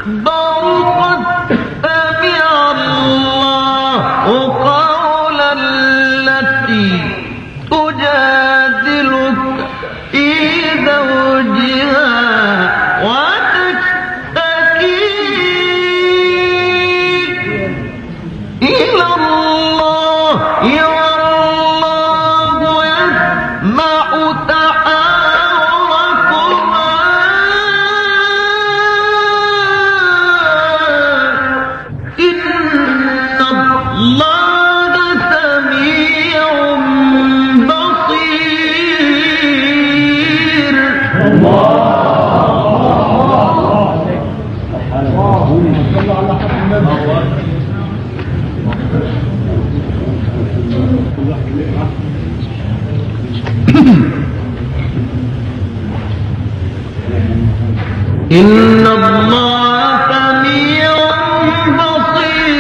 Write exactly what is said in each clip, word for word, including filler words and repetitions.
إن الله سميع بصير.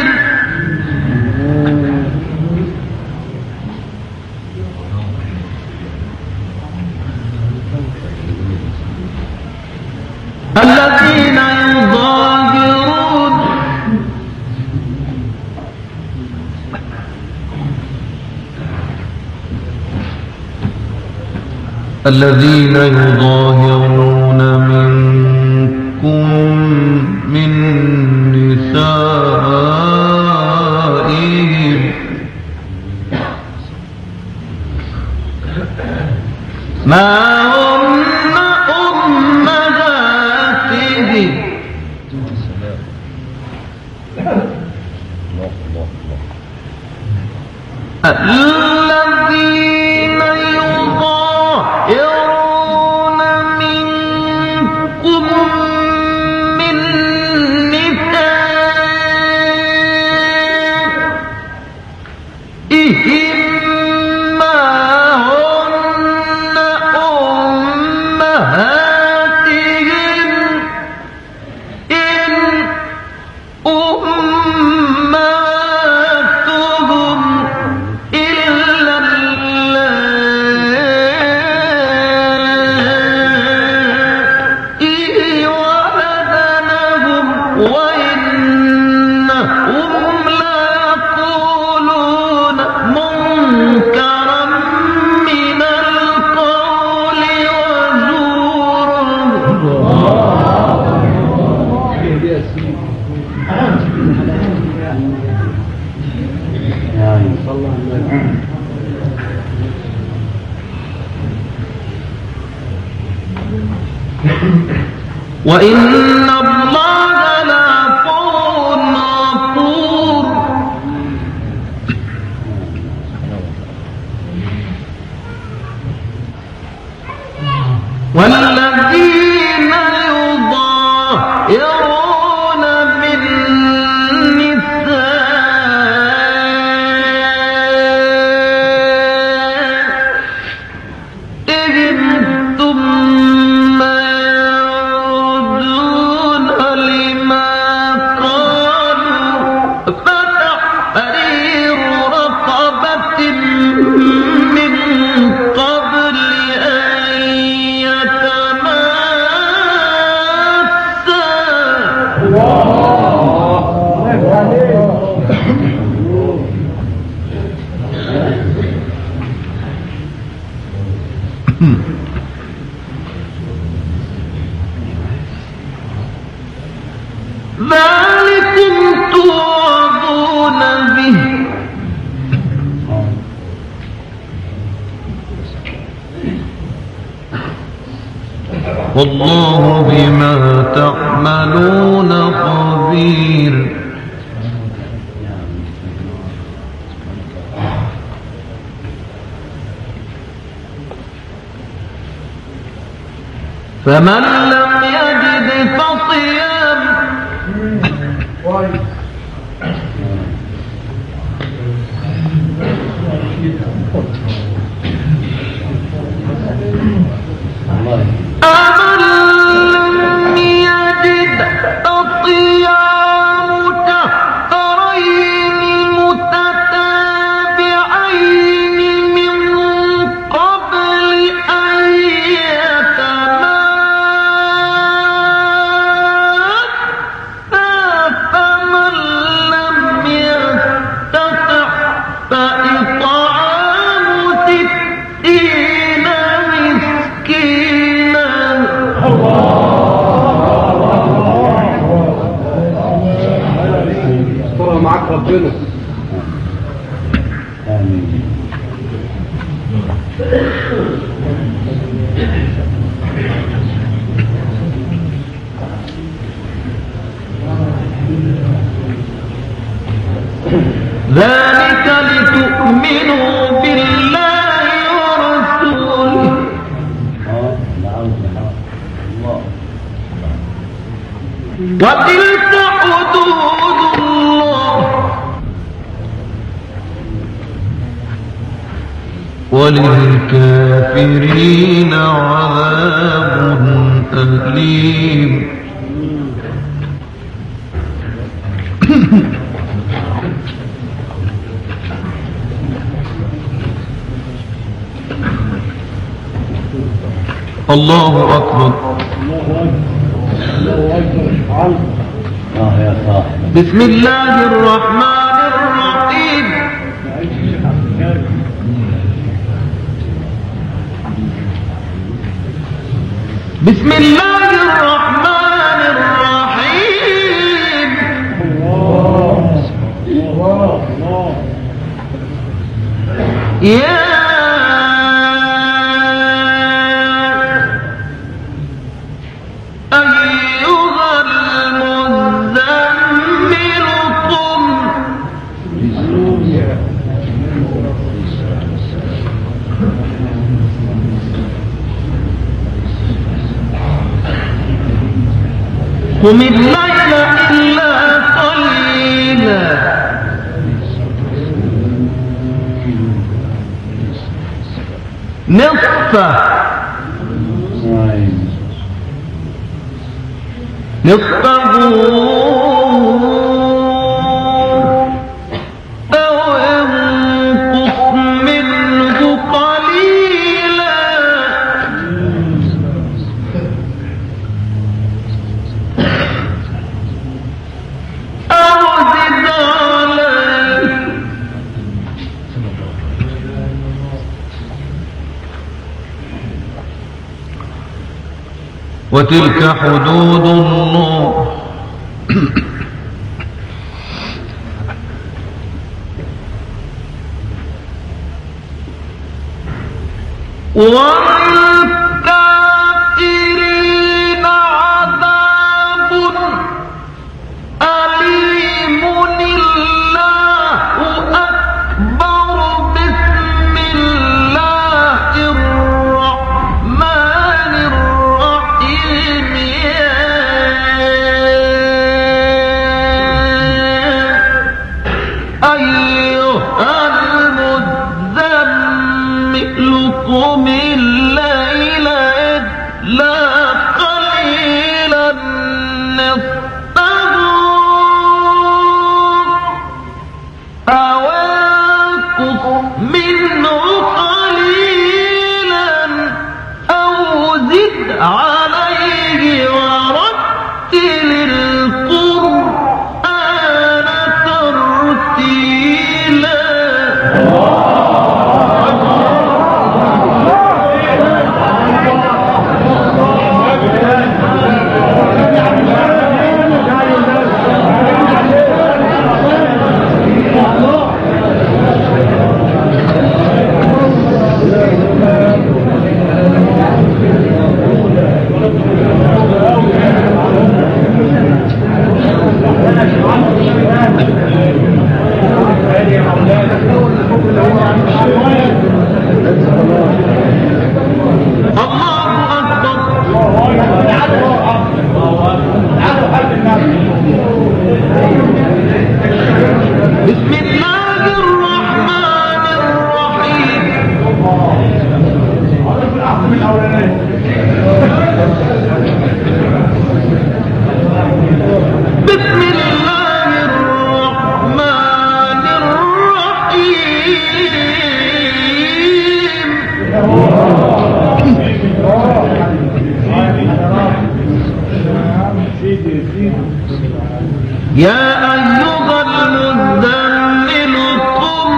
الذين يظاهرون الذين يظاهرون منكم من نسائهم ما هن أمهاتهم الذين يظاهرون منكم من نسائهم ما هن أمهاتهم إن أمهاتهم إلا اللائي ولدنهم وإنهم ليقولون منكرا من القول وإن الله لعفو غفور. والذين يظاهرون من نسائهم ثم يعودون لما قالوا فتحرير رقبة من قبل أن يتماسا. ذلكم توعظون به والله بما تعملون خبير. فمن لم يجد فصيام أمن لم يجد فصيام شهرين متتابعين من قبل أن يتماسا يطوله. آمين. ذلك لتؤمنوا بالله ورسوله وتلك حدود الله وللكافرين عذاب أليم. الله أكبر. بسم الله الرحمن الرحيم. بسم الله الرحمن الرحيم. يا قم الليل إلا قليلا نصفه نصفه أو انقص منه قليلا أو زد عليه وتلك حدود الله والكافرين عذاب أليم. الله أكبر. بسم الله الرحمن الرحيم. يا أيها المزمل قم الليل إلا قليلا نصفه أو انقص منه قليلا أو زد عليه ورتل القرآن ترتيلا. بسم الله الرحمن الرحيم. بسم الله الرحمن الرحيم. يا أيها المزمل قم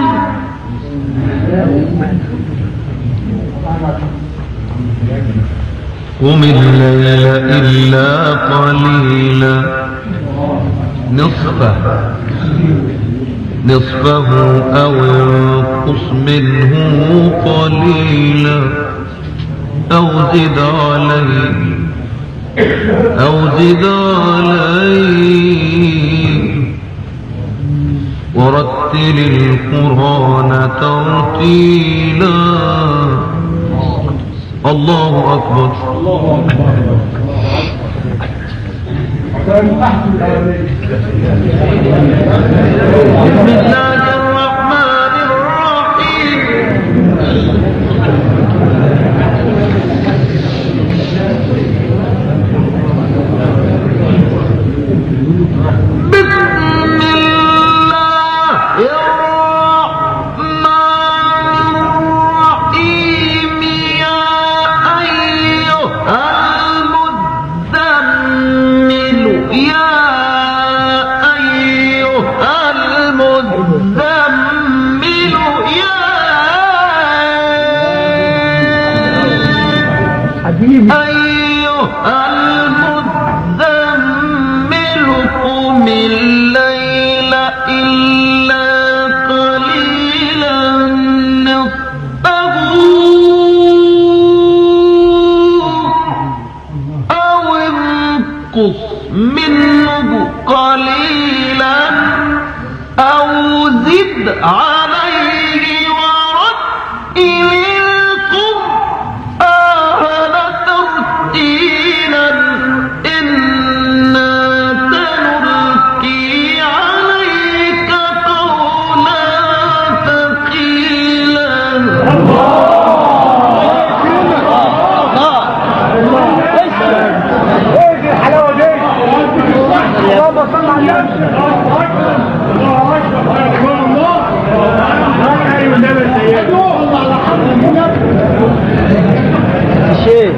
قم الليل إلا قليلا نصفه نصفه أو انقص منه قليلا أو زد عليه أو زد عليه ورتل القرآن ترتيلا. الله أكبر. بسم الله الرحمن الرحيم. منه قليلا أو زد عليه ورتل القرآن ترتيلا. إنا سنلقي عليك قولا ثقيلا. الشيخ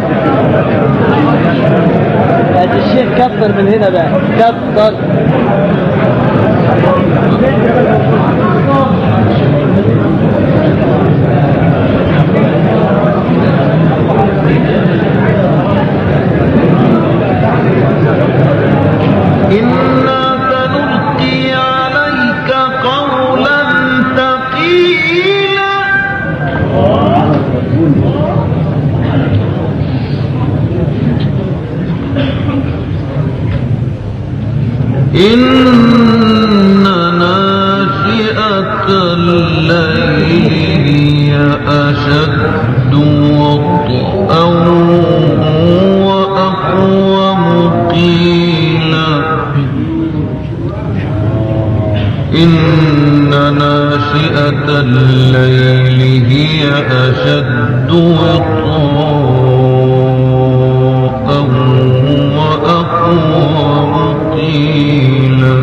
يا الشيخ كبر من هنا بقى كبر. إنا سنلقي عليك قولا ثقيلا. إن ناشئة الليل هي أشد وطئا وأقوم قيلا. إن ناشئة الليل هي أشد وطئا وأقوم قيلا.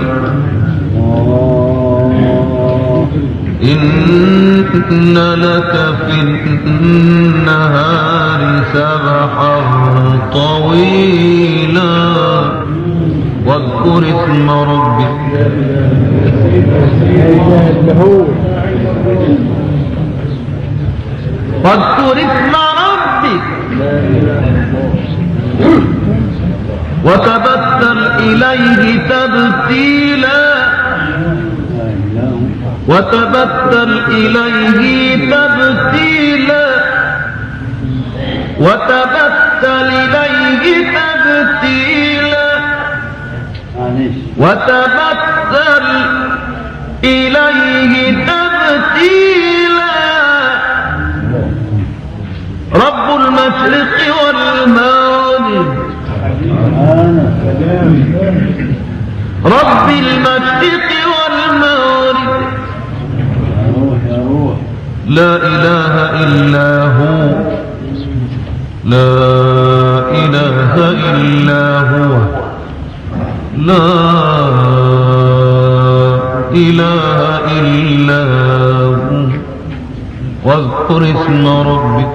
إن لك في النهار سبحا طويلا واذكر اسم ربك واذكر اسم ربك وتبتل إليه تبتيلا وتبتل إليه تبتيلا وتبتل إليه تبتيلا وتبتل إليه تبتيلا. رب المشرق والمغرب رب المشرق والمغرب لا إله إلا هو لا إله إلا هو لا إله إلا هو واذكر اسم ربك.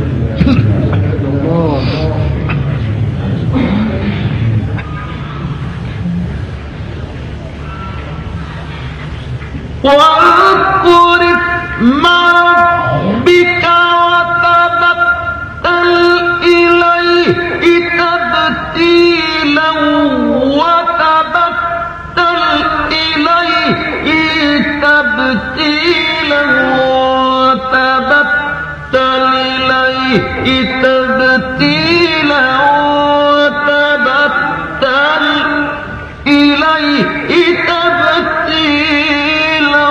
واذكر اسم ربك وتبتل إليه تبتيلا وتبتل إليه تبتيلا وتبتل إليه تبتيلا وتبتل إليه تبتيلا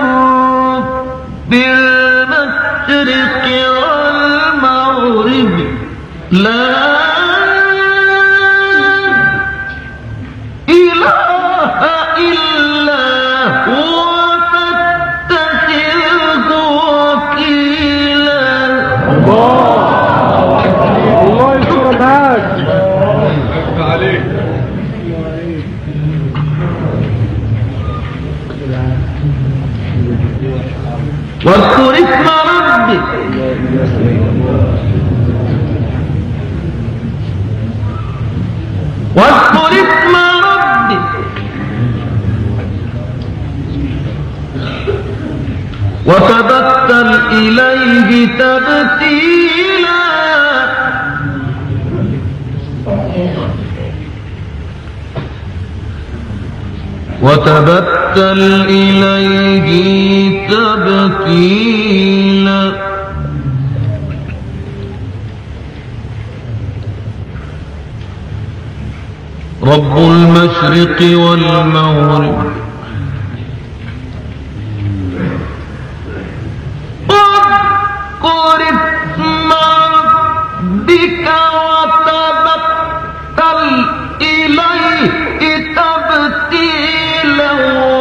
بالمشرق والمغرب لا إله إلا هو فاتخذه وكيلا. الله الله يستر معاك. عليك واذكر اسم ربك واذكر اسم ربك وتبتل إليه تبتيلا وتبتل إليه تبتيلا. رب المشرق والمغرب واذكر اسم ربك وتبتل إليه تبتيلا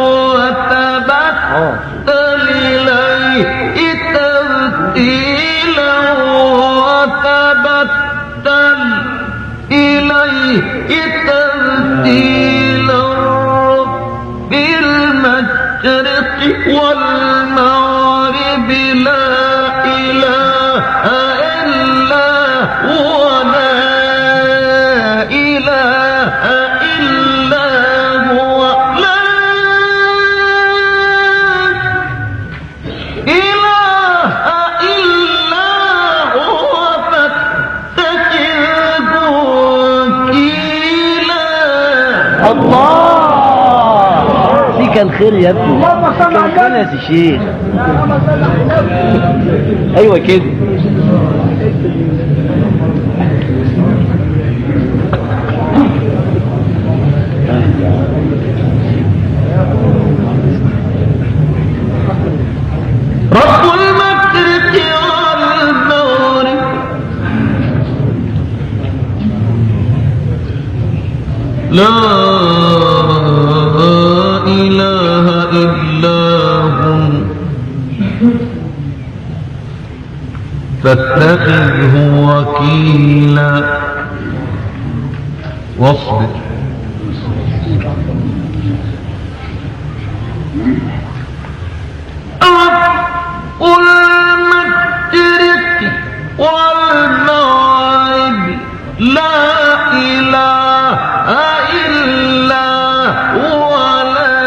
وتبتل إليه تبتيلا وتبتل إليه تبتيلا بالمشرق والمغرب لا إله إلا هو لا إله إلا هو لا إله إلا هو فاتخذه وكيلا. الله فيك الخير يا ابني. كان كان يا شيخ. ايوه كده. رب المشرق والمغرب لا إله إلا هو فاتخذه وكيلا واصبر. رب المشرق والمغرب لا إله إلا هو لا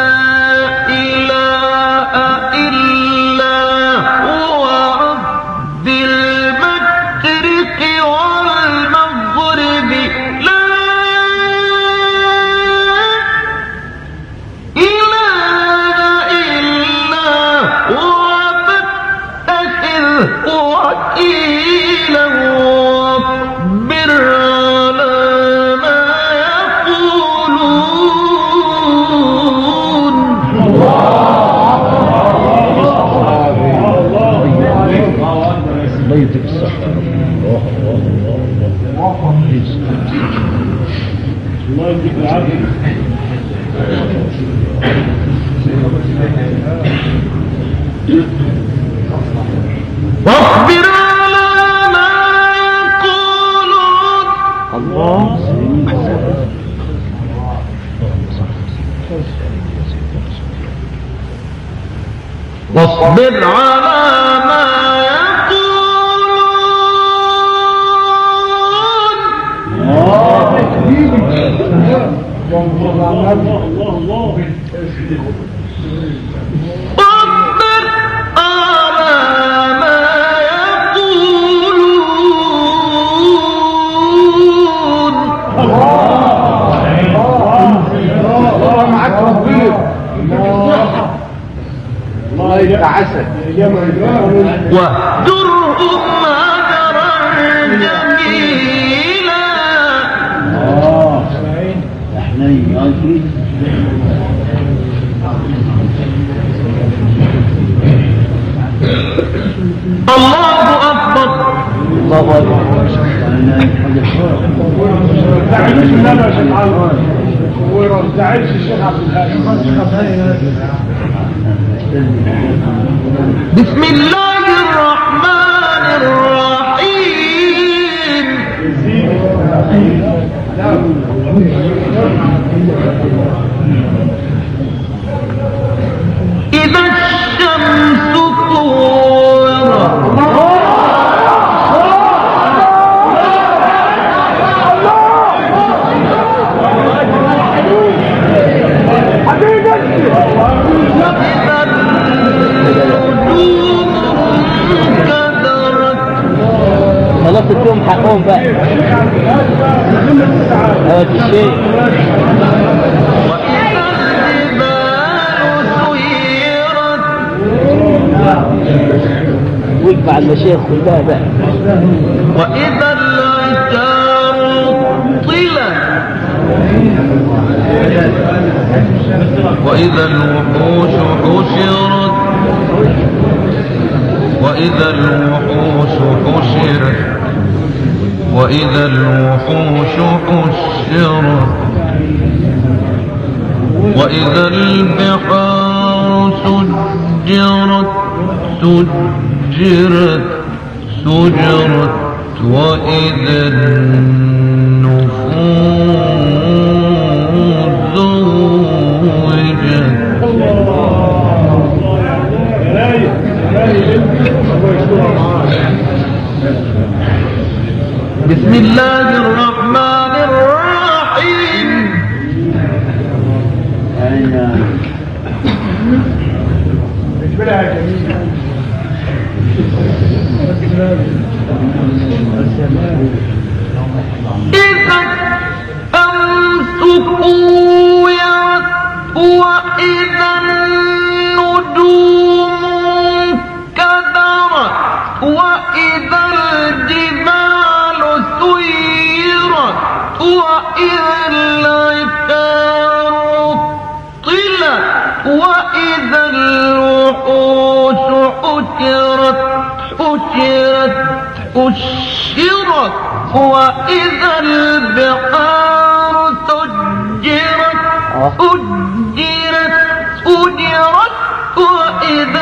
إله إلا هو رب المشرق والمغرب لا إله إلا هو فاتخذه وكيلا واصبر على ما يقولون. الله يديك الصحة. الله يديك العافية. واصبر على ما يقولون. الله واصبر على ما يقولون. واصبر على ما يقولون. الله معك ربي. الله عسل. واهجرهم هجرا جميلا. اه احنا الله أكبر. الله أكبر. وزعلش الشيخ عبد الهادي. بسم الله الرحمن الرحيم. إذا الشمس كورت. خلاص اديهم حقهم بقى. هات الشيء. وإذا الجبال سيرت. واجمع المشايخ كلها بقى. وإذا العشار طلت. وإذا الوحوش حشرت. وإذا الوحوش حشرت. وإذا الوحوش حشرت. وإذا البحار سجرت سجرت سجرت. وإذا النفوس زوجت. بسم الله الرحمن الرحيم. إذا الشمس كورت. وإذا النجوم انكدرت. وإذا الجبال سيرت. وإذا العشار طلت. وإذا الوحوش حشرت حشرت حشرت. وإذا البحار سجرت سجرت سجرت. وإذا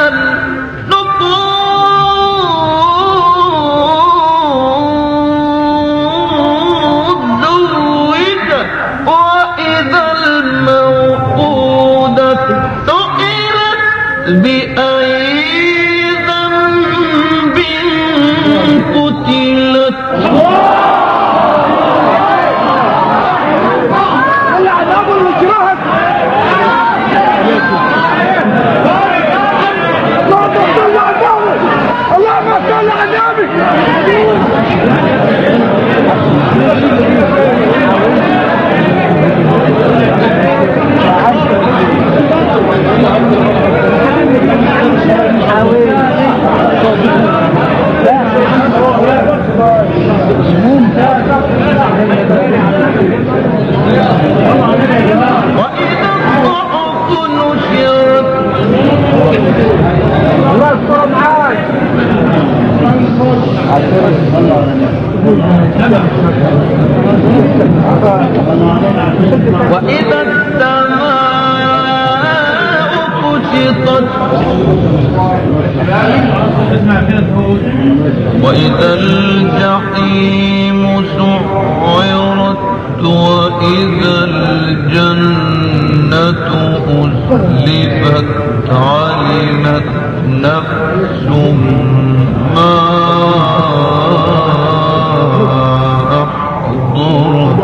النفوس زوجت. وإذا الموءودة سئلت بأي ذنب قتلت. وإذا الصحف نشرت. الله يستر معاك. وإذا السماء كشطت. وإذا الجحيم سعرت. وإذا الجنة أزلفت. علمت نفس ما أحضرت.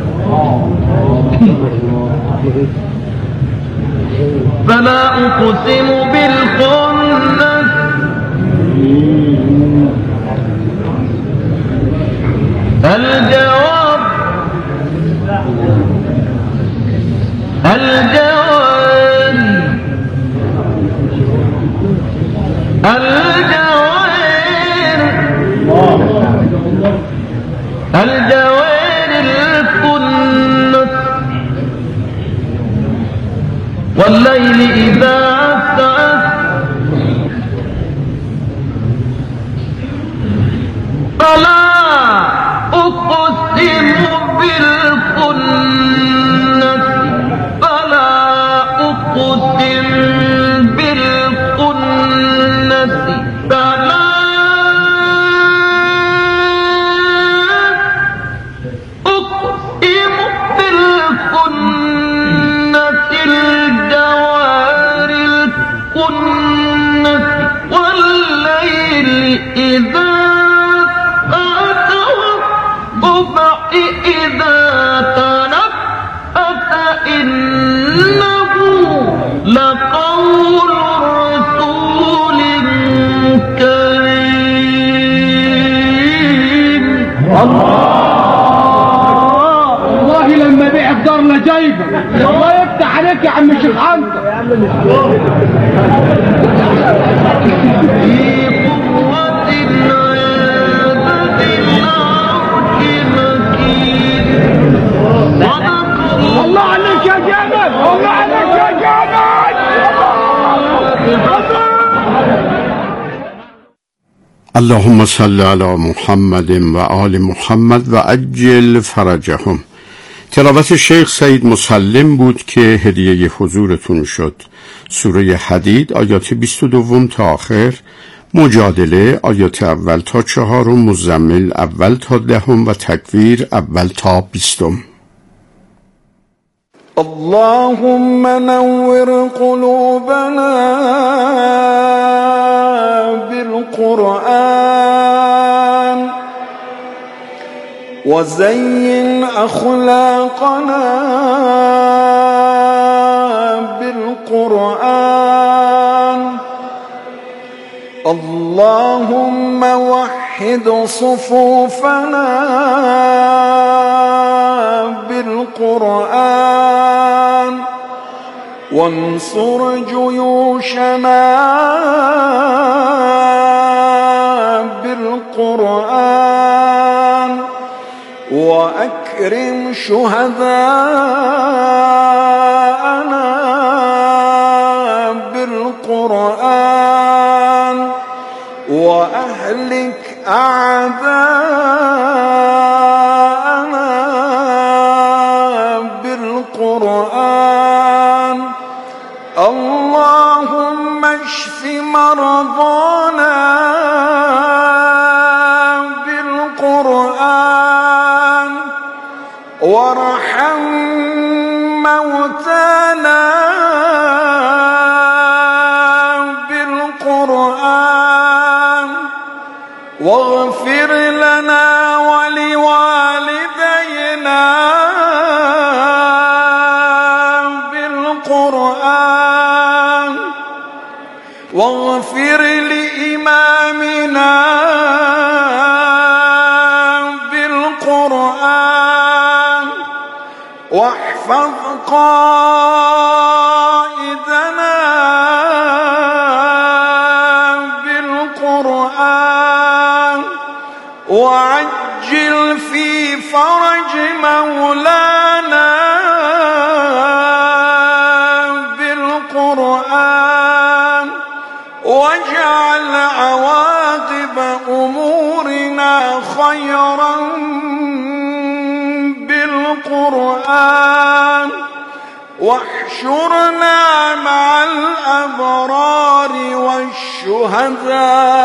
فلا أقسم بالخنس. الجواب الجواب الجوار الجوار الكنس والليل إذا عسعس فلا أقسم بالكنس فلا أقسم بالكنس فلا أقسم بالكنس الجوار الكنس والليل إذا الصبح إذا تنفس إنه لقول رسول كريم. والله لما بيع الدار لجايبك الله يفتح عليك يا عم الشيخ عنتر. الله عليك يا جمال الله عليك يا جمال. اللهم صل على محمد و آل محمد و عجل فرجهم. تلاوت شیخ سید مسلم بود که هدیه حضورتون شد. سوره حدید آیات بیست و دو تا آخر، مجادله آیات اول تا چهارم، مزمل اول تا دهم و تکویر اول تا بیستم. اللهم نور قلوبنا بالقرآن وزين أخلاقنا بالقرآن. اللهم وحد صفوفنا بالقرآن وانصر جيوشنا بالقرآن وأكرم شهداءنا بالقرآن وأهلك أعداءنا بالقرآن. اللهم اشف مرضانا بالقرآن وارحم موتانا بالقرآن واغفر لنا ولوالدينا بالقرآن واغفر لإمامنا بالقرآن واحفظ قائدنا بالقرآن وعجل في فرج مولانا بالقرآن واجعل عواقب أمورنا خيرا بالقرآن واحشرنا مع الأبرار والشهداء